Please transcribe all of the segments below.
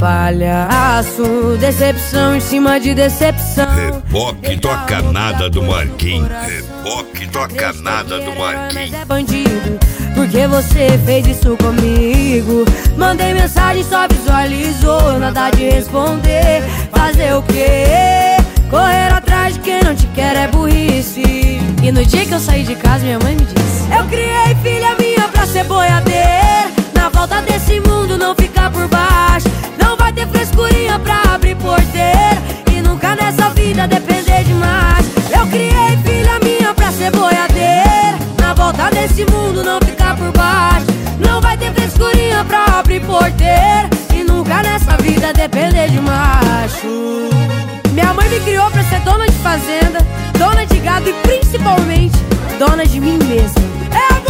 palhaço, decepção em cima de decepção. Reboque toca nada do Marquinhos. Reboque toca nada do Marquinhos. Mas é bandido, porque você fez isso comigo. Mandei mensagem, só visualizou, nada de responder. Fazer o quê? Correr atrás de quem não te quer é burrice. E no dia que eu saí de casa, minha mãe me disse: eu criei filha minha pra ser boiadeira. Na volta desse mundo não ficar por baixo. Não vai ter frescurinha pra abrir porteira. E nunca nessa vida depender demais. Eu criei filha minha pra ser boiadeira. Na volta desse mundo não ficar por baixo. Não vai ter frescurinha pra abrir porteira. E nunca nessa vida depender de macho. Minha mãe me criou pra ser dona de fazenda, dona de gado e principalmente dona de mim mesma. É a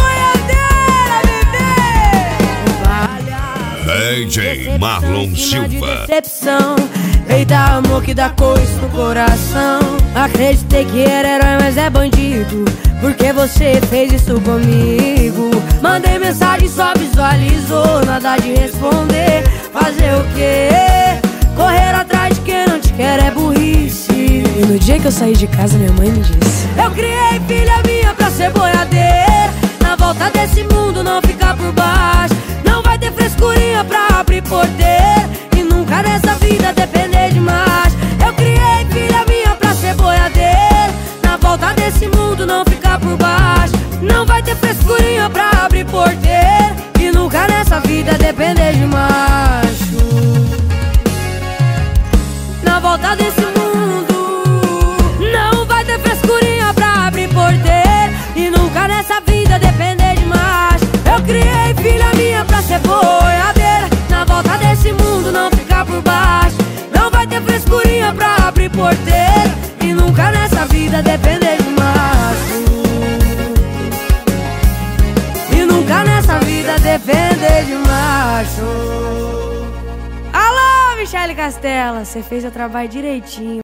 boiadeira, bebê! DJ Marlon Silva. Decepção, eita amor que dá coisa no coração. Acreditei que era herói, mas é bandido, porque você fez isso comigo. Mandei mensagem, só visualizou, nada de responder. Fazer o quê? Correr atrás de quem não te quer é burrice. E no dia que eu saí de casa, minha mãe me disse: eu criei filha minha pra ser boiadeira. Na volta desse mundo não ficar por baixo. Não vai ter frescurinha pra abrir porteira. E nunca nessa vida depender de macho. Eu criei filha minha pra ser boiadeira. Na volta desse mundo não ficar por baixo. Não vai ter frescurinha pra abrir porteira. E nunca nessa vida depender de macho. Na volta desse mundo não vai ter frescurinha pra abrir porteira. E nunca nessa vida depender de macho. Eu criei filha minha pra ser boiadeira. Na volta desse mundo não ficar por baixo. Não vai ter frescurinha pra abrir porteira. E nunca nessa vida depender de macho. E nunca nessa vida depender de macho. Alô, Michele Castela, você fez o trabalho direitinho.